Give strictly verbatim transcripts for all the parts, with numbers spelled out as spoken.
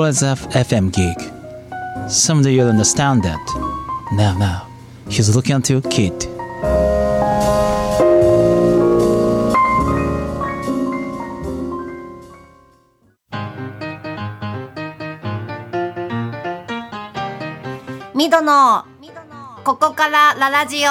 was a F M gig. Someday you'll understand that. Now, now, he's looking at you, kid. ミドのここからララジオ。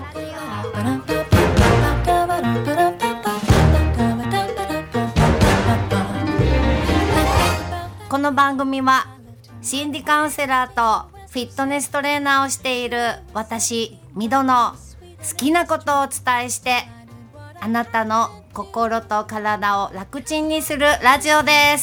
この番組は心理カウンセラーとフィットネストレーナーをしている私ミドの好きなことをお伝えして、あなたの心と体を楽ちんにするラジオです。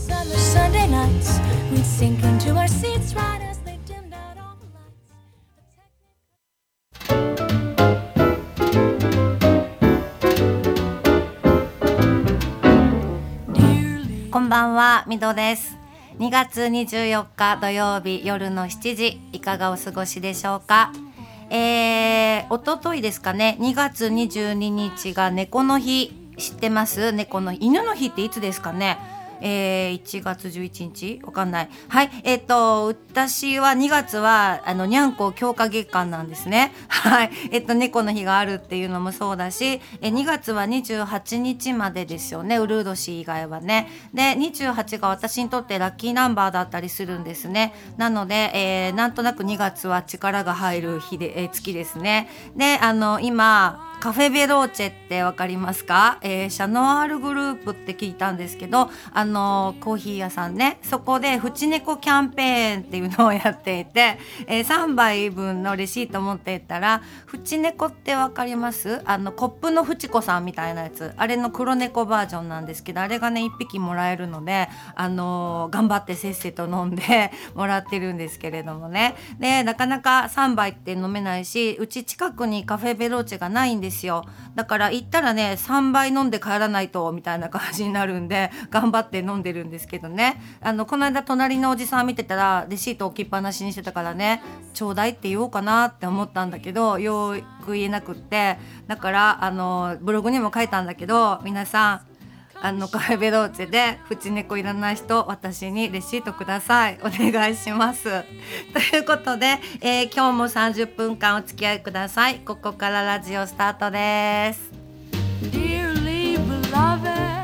こんばんは、みどです。にがつにじゅうよっか土曜日夜のしちじ、いかがお過ごしでしょうか。えー、おとといですかね、にがつにじゅうににちが猫の日、知ってます？猫の日。犬の日っていつですかね。えー、いちがつじゅういちにちわかんない。はい、えっと私はにがつはあのにゃんこ強化月間なんですね。はい、えっと猫の日があるっていうのもそうだし、えにがつはにじゅうはちにちまでですよね、うるう年以外はね。でにじゅうはちが私にとってラッキーナンバーだったりするんですね。なので、えー、なんとなくにがつは力が入る日で、えー、月ですね。であの今カフェベローチェってわかりますか？えー、シャノアールグループって聞いたんですけど、あのコーヒー屋さんね、そこでフチネコキャンペーンっていうのをやっていて、えー、さんばいぶんのレシート持っていったら、フチネコってわかります？あのコップのフチコさんみたいなやつ、あれの黒猫バージョンなんですけど、あれがねいっぴきもらえるので、あのー、頑張ってせっせと飲んでもらってるんですけれどもね。でなかなかさんばいって飲めないし、うち近くにカフェベローチェがないんですよ。だから行ったらねさんばい飲んで帰らないとみたいな感じになるんで、頑張って飲んでるんですけどね。あのこの間隣のおじさん見てたらレシート置きっぱなしにしてたからね、ちょうだいって言おうかなって思ったんだけど、ようやく言えなくって、だからあのブログにも書いたんだけど、皆さんあのカフェベローチェでフチネコいらない人、私にレシートください。お願いしますということで、えー、今日もさんじゅっぷんかんお付き合いください。ここからラジオスタートです。 Dearly beloved、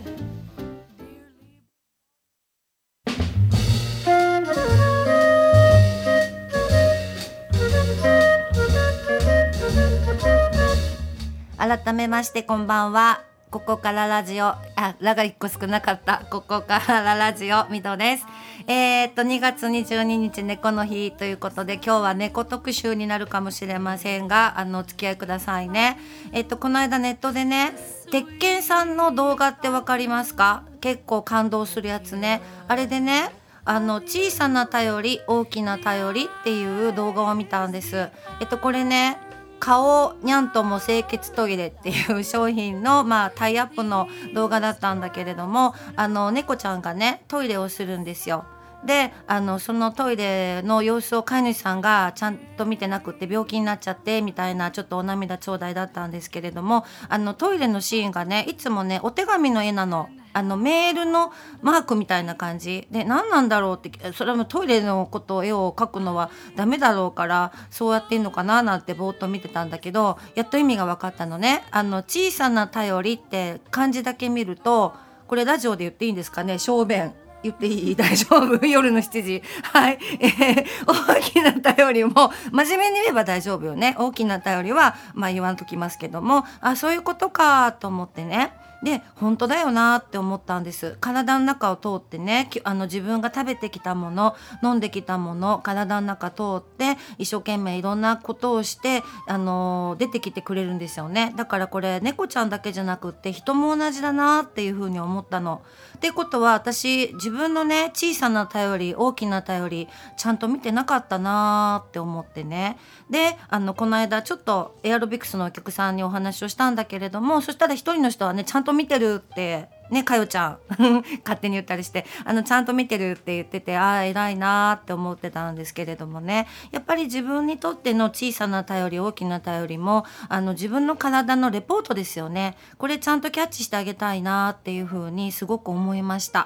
改めましてこんばんは。ここからラジオ、あ、ラがいっこ少なかった。ここからラジオ、みどです。えー、っとにがつにじゅうににち猫の日ということで、今日は猫特集になるかもしれませんが、あのお付き合いくださいね。えー、っとこの間ネットでね、鉄拳さんの動画ってわかりますか？結構感動するやつね。あれでね、あの小さな頼り大きな頼りっていう動画を見たんです。えっとこれね、顔にゃんとも清潔トイレっていう商品の、まあ、タイアップの動画だったんだけれども、あの猫ちゃんがねトイレをするんですよ。であのそのトイレの様子を飼い主さんがちゃんと見てなくて病気になっちゃってみたいな、ちょっとお涙頂戴だったんですけれども、あのトイレのシーンがねいつもねお手紙の絵なの。あのメールのマークみたいな感じで、何なんだろうって、それはもうトイレのことを絵を描くのはダメだろうからそうやってんのかななんてぼーっと見てたんだけど、やっと意味が分かったのね。あの小さな頼りって漢字だけ見ると、これラジオで言っていいんですかね、小便言っていい？大丈夫？夜のしちじ。はい、えー、大きな頼りも真面目に言えば大丈夫よね。大きな頼りはまあ言わんときますけども、あ、そういうことかと思ってね。で本当だよなって思ったんです。体の中を通ってね、あの自分が食べてきたもの、飲んできたもの、体の中通って一生懸命いろんなことをして、あのー、出てきてくれるんですよね。だからこれ猫ちゃんだけじゃなくって人も同じだなっていうふうに思ったの。ってことは私自分のね小さな頼り大きな頼りちゃんと見てなかったなって思ってね。であのこの間ちょっとエアロビクスのお客さんにお話をしたんだけれども、そしたら一人の人はねちゃんと見てるってね、かよちゃん勝手に言ったりして、あのちゃんと見てるって言ってて、ああ偉いなって思ってたんですけれどもね、やっぱり自分にとっての小さな頼り大きな頼りもあの自分の体のレポートですよね。これちゃんとキャッチしてあげたいなっていうふうにすごく思いました。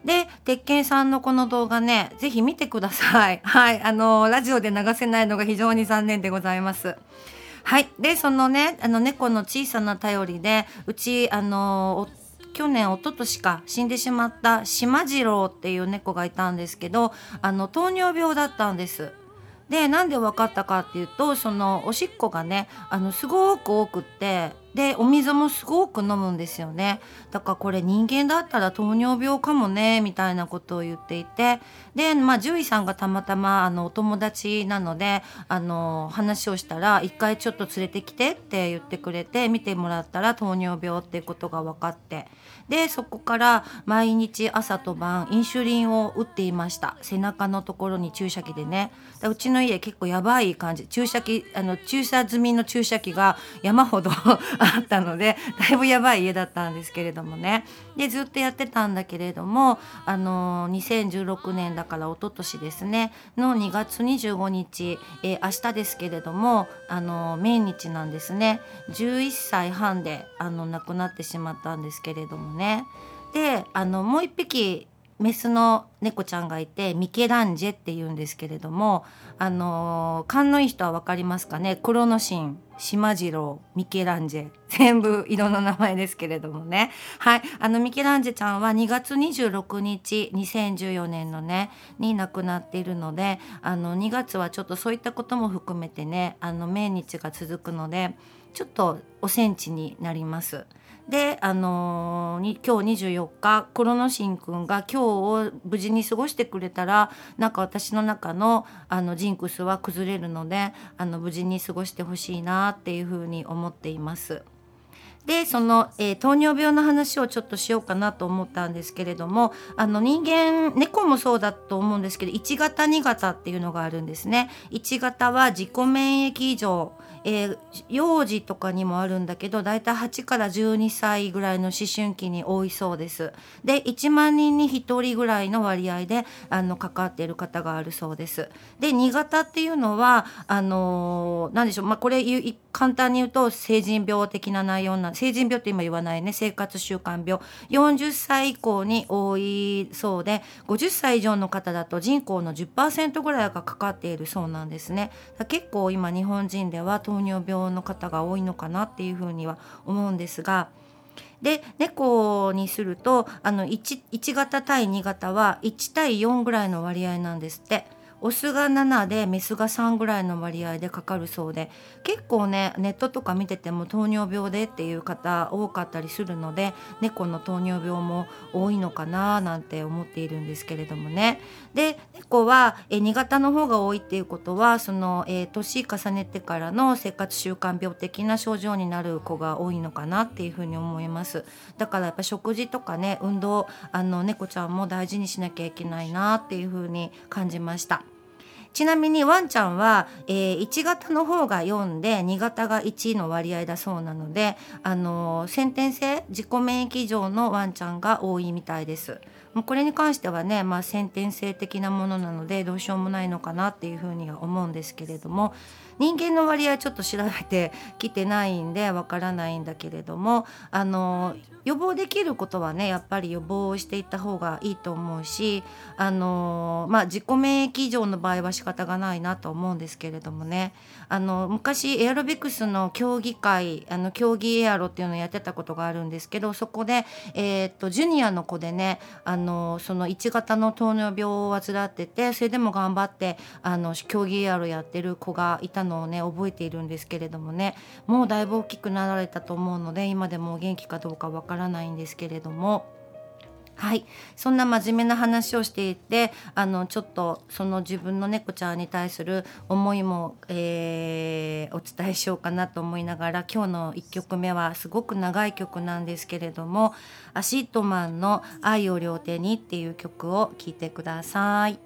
で鉄拳さんのこの動画ねぜひ見てください。はい、あのラジオで流せないのが非常に残念でございます。はい、でそのねあの猫の小さな頼りでうちあの去年一昨年か死んでしまった島次郎っていう猫がいたんですけど、あの糖尿病だったんです。でなんで分かったかっていうと、そのおしっこがねあのすごく多くって、でお水もすごく飲むんですよね。だからこれ人間だったら糖尿病かもねみたいなことを言っていて、でまあ獣医さんがたまたまあのお友達なのであの話をしたら、一回ちょっと連れてきてって言ってくれて見てもらったら糖尿病っていうことが分かって、でそこから毎日朝と晩インシュリンを打っていました。背中のところに注射器でね。うちの家結構やばい感じ、注射器あの注射済みの注射器が山ほどあったのでだいぶやばい家だったんですけれどもね。でずっとやってたんだけれども、あのにせんじゅうろくねんだから一昨年ですねのにがつにじゅうごにち、えー、明日ですけれどもあの命日なんですね。じゅういっさいはんであの亡くなってしまったんですけれどもね。であのもう一匹メスの猫ちゃんがいてミケランジェっていうんですけれども、あのー、勘のいい人は分かりますかね。クロノシン、島次郎、ミケランジェ、全部色の名前ですけれどもね。はい、あのミケランジェちゃんはにがつにじゅうろくにちにせんじゅうよねんのねに亡くなっているので、あのにがつはちょっとそういったことも含めてねあの命日が続くのでちょっとおセンチになります。で、あのー、に今日にじゅうよっかクロノシンくんが今日を無事に過ごしてくれたら、なんか私の中のあのジンクスは崩れるので、あの無事に過ごしてほしいなっていうふうに思っています。でその、えー、糖尿病の話をちょっとしようかなと思ったんですけれども、あの人間猫もそうだと思うんですけどいち型に型っていうのがあるんですね。いち型は自己免疫異常、えー、幼児とかにもあるんだけどだいたいはちからじゅうにさいぐらいの思春期に多いそうです。でいちまんにんにひとりぐらいの割合であのかかっている方があるそうです。でに型っていうのはあのー、何でしょう、まあ、これ簡単に言うと成人病的な内容な、成人病って今言わないね、生活習慣病、よんじゅっさい以降に多いそうで、ごじゅっさい以上の方だと人口の じゅっパーセント ぐらいがかかっているそうなんですね。結構今日本人では糖尿病の方が多いのかなっていうふうには思うんですが、で猫にするとあの 1, いち型対に型はいち対よんぐらいの割合なんですって。オスがななでメスがさんぐらいの割合でかかるそうで、結構ねネットとか見てても糖尿病でっていう方多かったりするので、猫の糖尿病も多いのかななんて思っているんですけれどもね。で猫はえに型の方が多いっていうことはその、えー、年重ねてからの生活習慣病的な症状になる子が多いのかなっていうふうに思います。だからやっぱ食事とかね運動、あの猫ちゃんも大事にしなきゃいけないなっていうふうに感じました。ちなみにワンちゃんは、えー、いち型の方がよんでに型がいちの割合だそうなので、あのー、先天性自己免疫異常のワンちゃんが多いみたいです。もうこれに関してはね、まあ、先天性的なものなのでどうしようもないのかなっていうふうには思うんですけれども、人間の割合ちょっと調べてきてないんでわからないんだけれども、あの予防できることはねやっぱり予防をしていった方がいいと思うし、あの、まあ、自己免疫異常の場合は仕方がないなと思うんですけれどもね、あの昔エアロビクスの競技会、あの競技エアロっていうのをやってたことがあるんですけど、そこで、えー、っとジュニアの子でね、あのそのいち型の糖尿病を患ってて、それでも頑張ってあの競技エアロやってる子がいたのをね覚えているんですけれどもね、もうだいぶ大きくなられたと思うので今でも元気かどうかわからないんですけれども、はい、そんな真面目な話をしていて、あのちょっとその自分の猫ちゃんに対する思いも、えー、お伝えしようかなと思いながら、今日のいっきょくめはすごく長い曲なんですけれども、アシッドマンの愛を両手にっていう曲を聴いてください。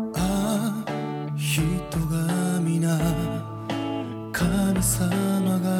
人が皆神様が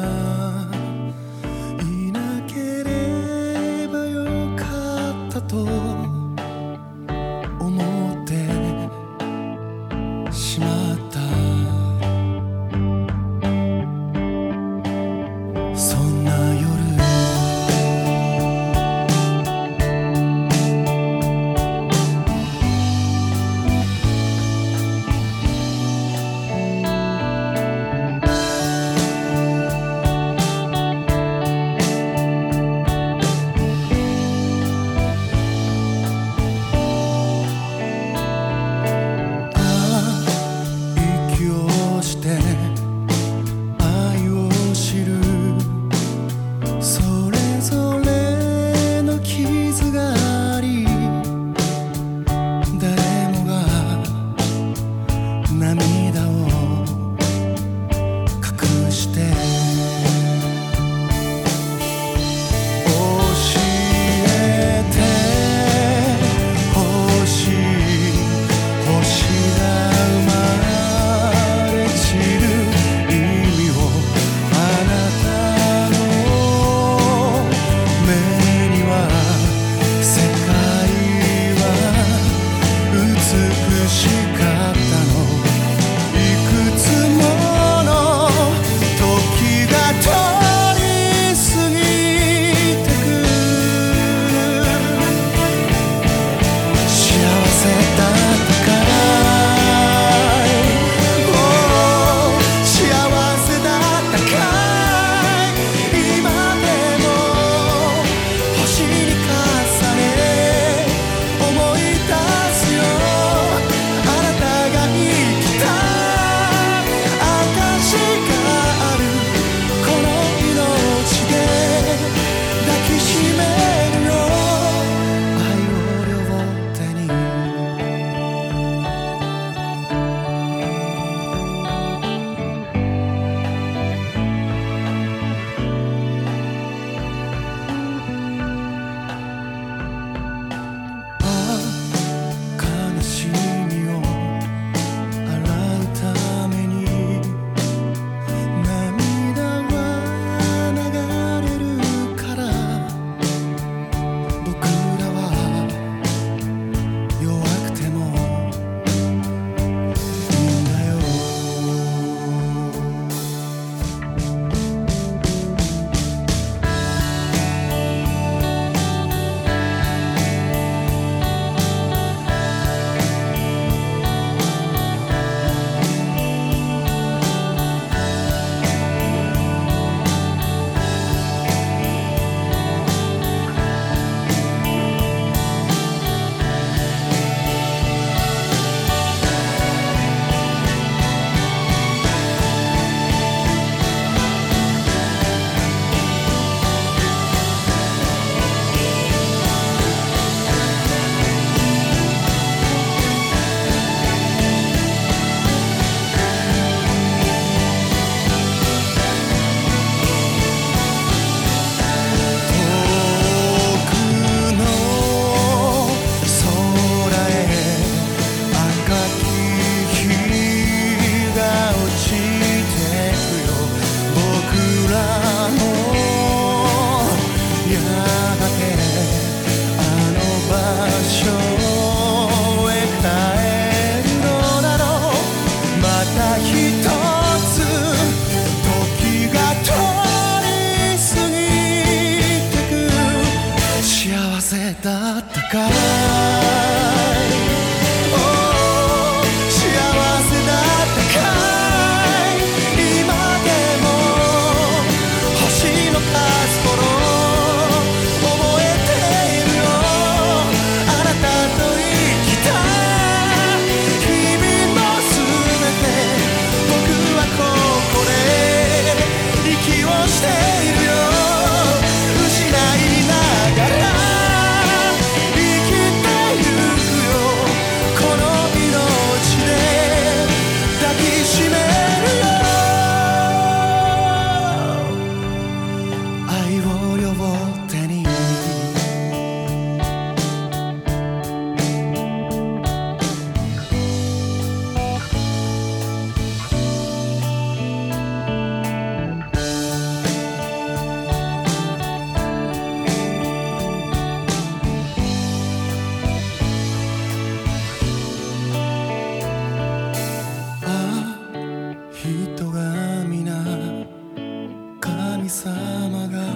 人が皆神様が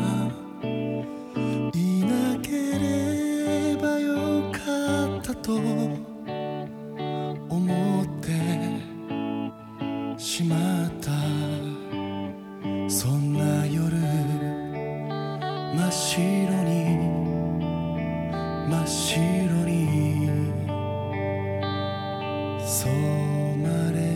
いなければよかったと思ってしまった。そんな夜真っ白に真っ白に染まれ。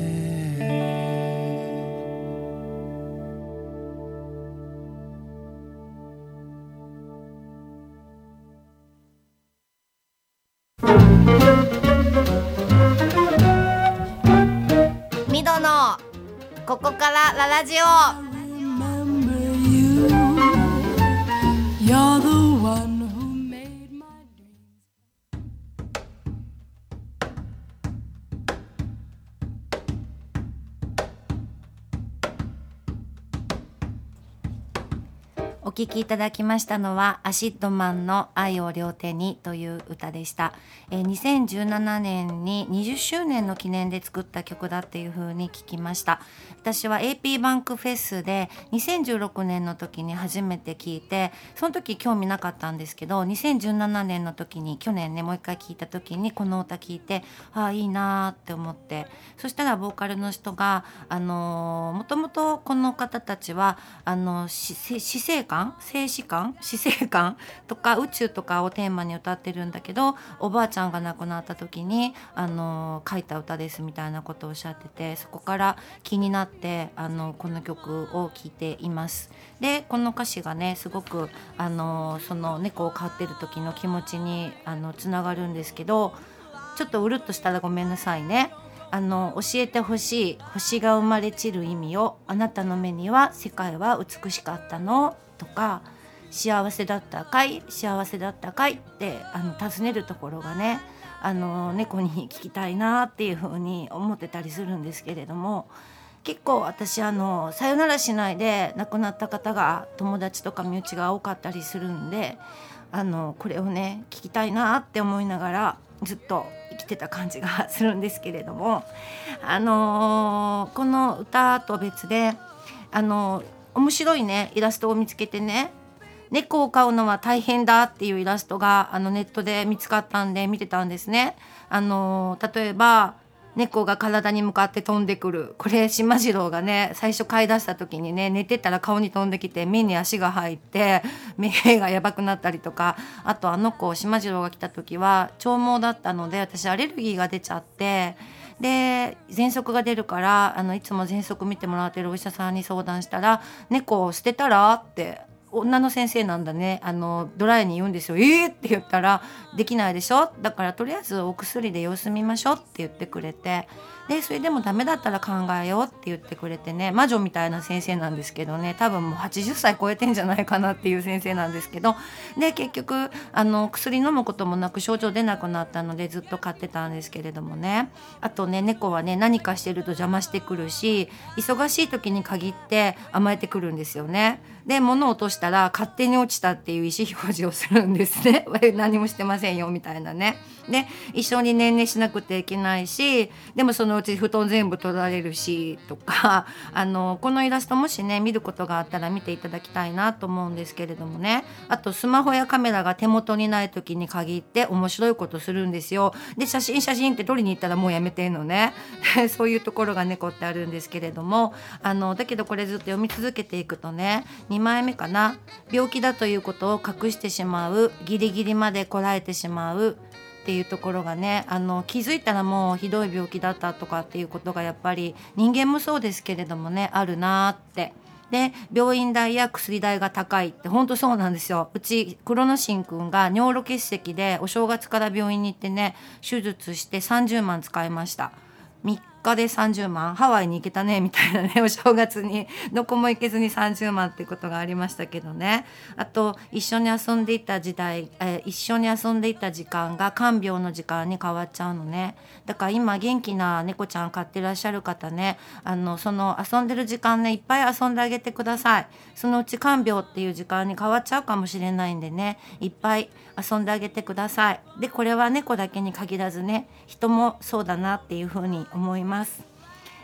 ミドのここからララジオ。 You're the one who made my dreams. お聴きいただきましたのはアシッドマンの愛を両手にという歌でした。えー、にせんじゅうななねんににじゅっしゅうねんの記念で作った曲だっていう風に聞きました。私は エーピー バンクフェスでにせんじゅうろくねんの時に初めて聞いて、その時興味なかったんですけど、にせんじゅうななねんの時に去年ねもう一回聞いた時にこの歌聞いて、ああいいなって思って、そしたらボーカルの人があのー、もともとこの方たちはあの死生観生死観死生観とか宇宙とかをテーマに歌ってるんだけど、おばあちゃんが亡くなった時にあの書いた歌ですみたいなことをおっしゃってて、そこから気になってあのこの曲を聴いています。でこの歌詞がねすごくあのその猫を飼ってる時の気持ちにあのつながるんですけど、ちょっとうるっとしたらごめんなさいね。あの教えてほしい星が生まれ散る意味を、あなたの目には世界は美しかったのとか、幸せだったかい幸せだったかいってあの尋ねるところがね、あの猫に聞きたいなっていうふうに思ってたりするんですけれども、結構私あのさよならしないで亡くなった方が友達とか身内が多かったりするんで、あのこれをね聞きたいなって思いながらずっと生きてた感じがするんですけれども、あのー、この歌と別であの面白いねイラストを見つけてね、猫を飼うのは大変だっていうイラストがあのネットで見つかったんで見てたんですね。あの例えば猫が体に向かって飛んでくる、これしまじろうがね最初飼い出した時にね寝てたら顔に飛んできて目に足が入って目がやばくなったりとか、あとあの子しまじろうが来た時は長毛だったので私アレルギーが出ちゃって、で喘息が出るからあのいつも喘息見てもらってるお医者さんに相談したら、猫を捨てたらって女の先生なんだね、あのドライに言うんですよ。えーって言ったらできないでしょ、だからとりあえずお薬で様子見ましょうって言ってくれて、でそれでもダメだったら考えようって言ってくれてね、魔女みたいな先生なんですけどね、多分もうはちじゅっさい超えてんじゃないかなっていう先生なんですけど、で結局あの薬飲むこともなく症状出なくなったのでずっと飼ってたんですけれどもね。あとね猫はね何かしてると邪魔してくるし、忙しい時に限って甘えてくるんですよね。で物を落としたら勝手に落ちたっていう意思表示をするんですね何もしてませんよみたいなね。で一緒にねんねしなくてはいけないし、でもそのうち布団全部取られるしとか、あのこのイラストもしね見ることがあったら見ていただきたいなと思うんですけれどもね。あとスマホやカメラが手元にない時に限って面白いことするんですよ。で写真写真って撮りに行ったらもうやめてんのねそういうところが猫ってあるんですけれども、あのだけどこれずっと読み続けていくとね、にまいめかな、病気だということを隠してしまう、ギリギリまでこらえてしまうっていうところがね、あの気づいたらもうひどい病気だったとかっていうことがやっぱり人間もそうですけれどもねあるなって。で病院代や薬代が高いって本当そうなんですよ。うちクロノシンくんが尿路結石でお正月から病院に行ってね手術してさんじゅうまん使いました。みっかでさんじゅうまん、ハワイに行けたねみたいなね、お正月にどこも行けずにさんじゅうまんっていうことがありましたけどね。あと一緒に遊んでいた時代、えー、一緒に遊んでいた時間が看病の時間に変わっちゃうのね。だから今元気な猫ちゃん飼ってらっしゃる方ね、あのその遊んでる時間ねいっぱい遊んであげてください。そのうち看病っていう時間に変わっちゃうかもしれないんでね、いっぱい遊んであげてください。でこれは猫だけに限らずね、人もそうだなっていうふうに思います。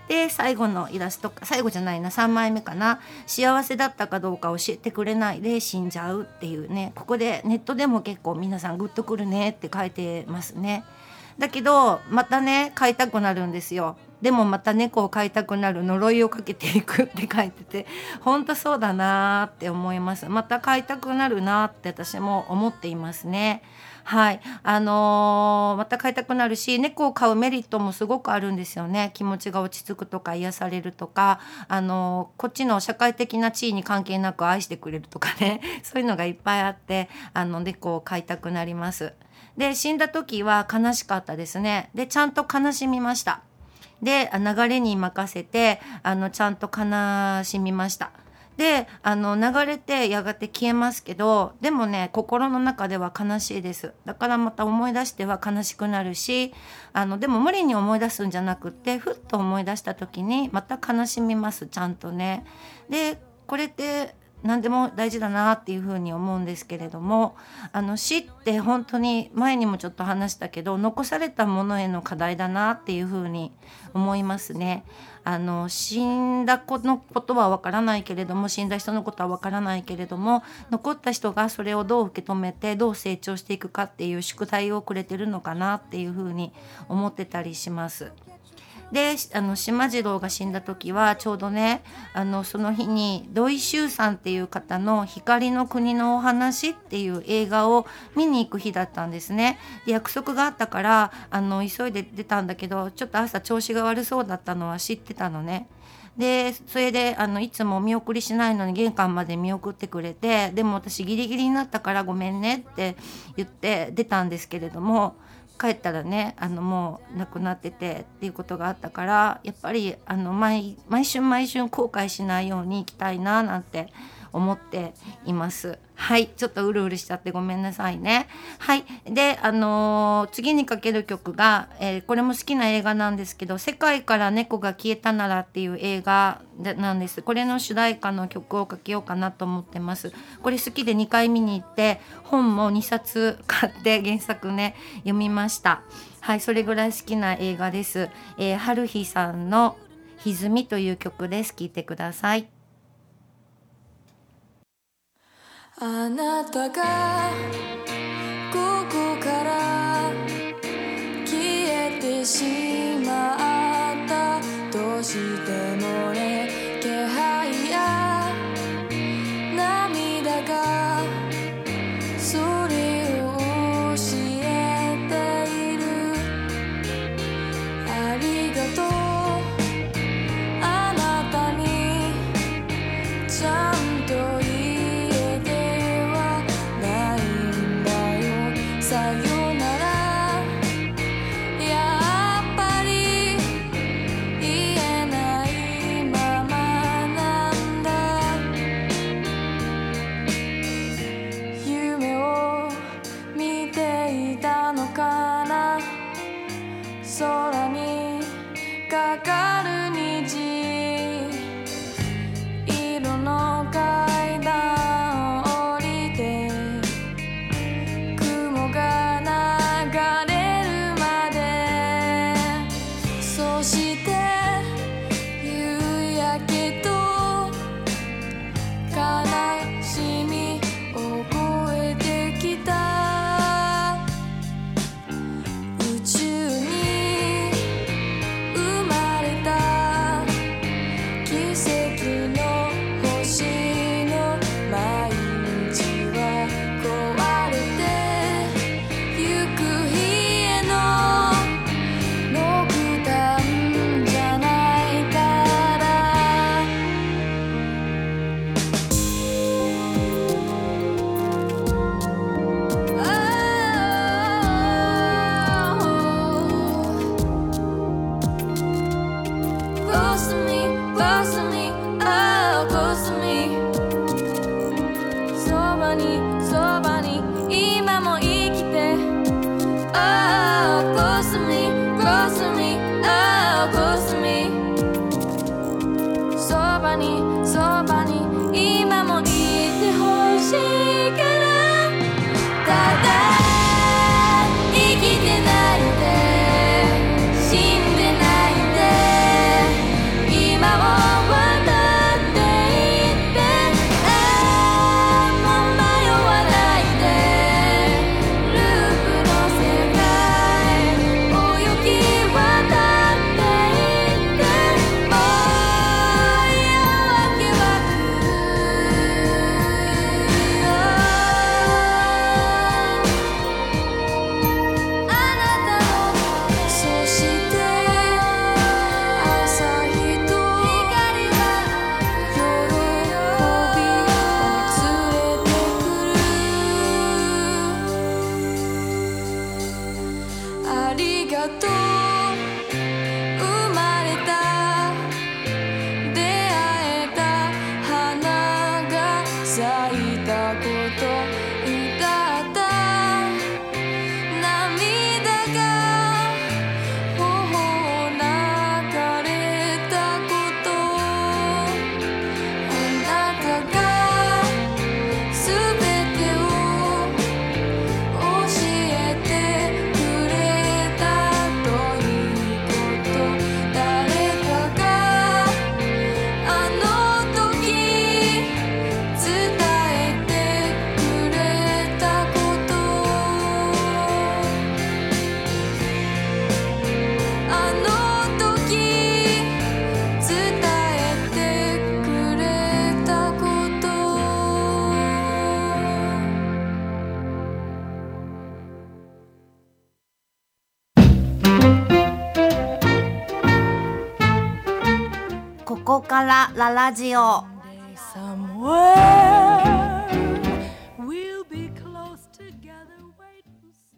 で最後のイラスト最後じゃないなさんまいめかな、幸せだったかどうか教えてくれないで死んじゃうっていうね、ここでネットでも結構皆さんグッとくるねって書いてますね。だけどまたね飼いたくなるんですよ。でもまた猫を飼いたくなる、呪いをかけていくって書いてて、本当そうだなって思います。また飼いたくなるなって私も思っていますね。はい、あのー、また飼いたくなるし、猫を飼うメリットもすごくあるんですよね。気持ちが落ち着くとか癒されるとか、あのー、こっちの社会的な地位に関係なく愛してくれるとかねそういうのがいっぱいあって、あの猫を飼いたくなります。で死んだ時は悲しかったですね。でちゃんと悲しみました。で流れに任せてあのちゃんと悲しみました。であの流れてやがて消えますけど、でもね心の中では悲しいです。だからまた思い出しては悲しくなるし、あのでも無理に思い出すんじゃなくって、ふっと思い出した時にまた悲しみます、ちゃんとね。でこれって何でも大事だなっていうふうに思うんですけれども、あの死って本当に前にもちょっと話したけど、残されたものへの課題だなっていうふうに思いますね。あの死んだ子のことはわからないけれども、死んだ人のことはわからないけれども、残った人がそれをどう受け止めてどう成長していくかっていう宿題をくれてるのかなっていうふうに思ってたりします。であの島次郎が死んだ時はちょうどね、あのその日に土井周さんっていう方の光の国のお話っていう映画を見に行く日だったんですね。で約束があったからあの急いで出たんだけど、ちょっと朝調子が悪そうだったのは知ってたのね。でそれであのいつも見送りしないのに玄関まで見送ってくれて、でも私ギリギリになったからごめんねって言って出たんですけれども、帰ったらねあのもう亡くなっててっていうことがあったから、やっぱりあの 毎, 毎春毎春後悔しないように行きたいななんて思っています。はい、ちょっとうるうるしちゃってごめんなさいね。はい、であのー、次にかける曲が、えー、これも好きな映画なんですけど、世界から猫が消えたならっていう映画でなんです。これの主題歌の曲をかけようかなと思ってます。これ好きでにかい見に行って本もにさつ買って原作ね読みました。はい、それぐらい好きな映画です。えー、春日さんの歪みという曲です。聴いてください。 あなたがここから消えてしまった、どうしてもね気配や涙がそれを教えている。ありがとうあなたにちゃんと言うさよなら、やっぱり言えないままなんだ。夢を見ていたのかな、空にかかる虹、色の階段を降りてが流れるまで、そして夕焼けと悲しみを越えてきた。宇宙に生まれた奇跡の星の毎日は壊れてこからララジオ。 Somewhere we'll be close together. Wait and see.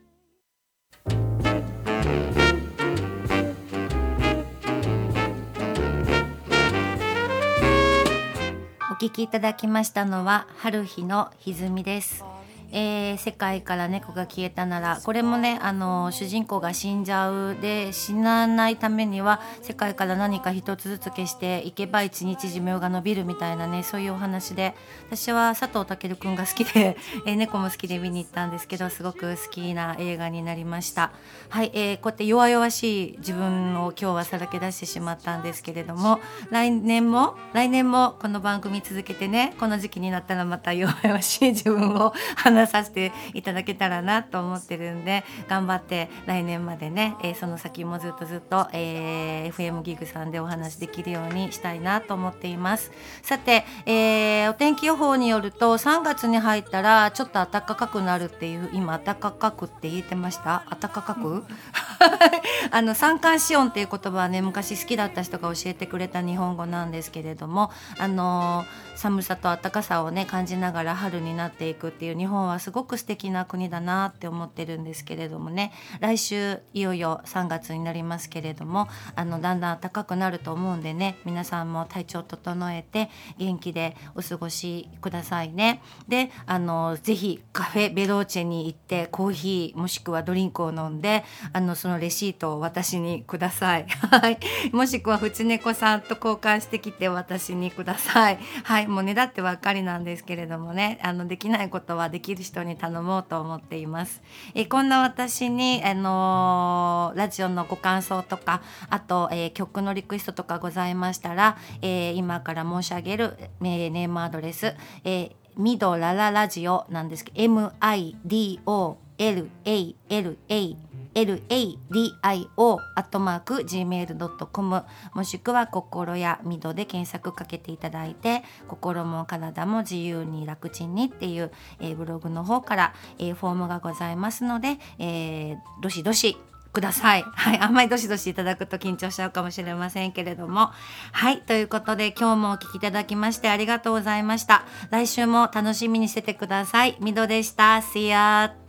お聞きいただきましたのは春日の歪みです。えー、世界から猫が消えたなら、これもね、あの主人公が死んじゃうで、死なないためには世界から何か一つずつ消していけば一日寿命が伸びるみたいなね、そういうお話で、私は佐藤健くんが好きで、えー、猫も好きで見に行ったんですけど、すごく好きな映画になりました。はい、えー、こうやって弱々しい自分を今日はさらけ出してしまったんですけれども、来年も来年もこの番組続けてね、この時期になったらまた弱々しい自分を話させていただけたらなと思ってるんで、頑張って来年までね、えー、その先もずっとずっと、えー、エフエム ギグさんでお話できるようにしたいなと思っています。さて、えー、お天気予報によるとさんがつに入ったらちょっと暖かくなるっていう、今暖かくって言ってました？暖かくあの三寒四温っていう言葉はね、昔好きだった人が教えてくれた日本語なんですけれども、あのー、寒さと暖かさをね感じながら春になっていくっていう、日本はすごく素敵な国だなって思ってるんですけれどもね、来週いよいよさんがつになりますけれども、あのだんだん暖かくなると思うんでね、皆さんも体調整えて元気でお過ごしくださいね。で、あのぜひカフェベローチェに行ってコーヒーもしくはドリンクを飲んで、あのそのレシートを私にください。はい、もしくはフチネコさんと交換してきて私にください。はい、もうねだってばっかりなんですけれどもね、あのできないことはできる人に頼もうと思っています。えー、こんな私に、あのー、ラジオのご感想とか、あと、えー、曲のリクエストとかございましたら、えー、今から申し上げる、えー、ネームアドレス、えー、ミドラララジオなんですけど エムアイディーオーエルエーエルエーエルエーディーアイオー アットマーク ジーメールドットコム もしくは心やミドで検索かけていただいて、心も体も自由に楽ちんにっていう、えー、ブログの方から、えー、フォームがございますので、えー、どしどしください。はい、あんまりどしどしいただくと緊張しちゃうかもしれませんけれども、はい、ということで今日もお聞きいただきましてありがとうございました。来週も楽しみにしててください。ミドでした。See ya。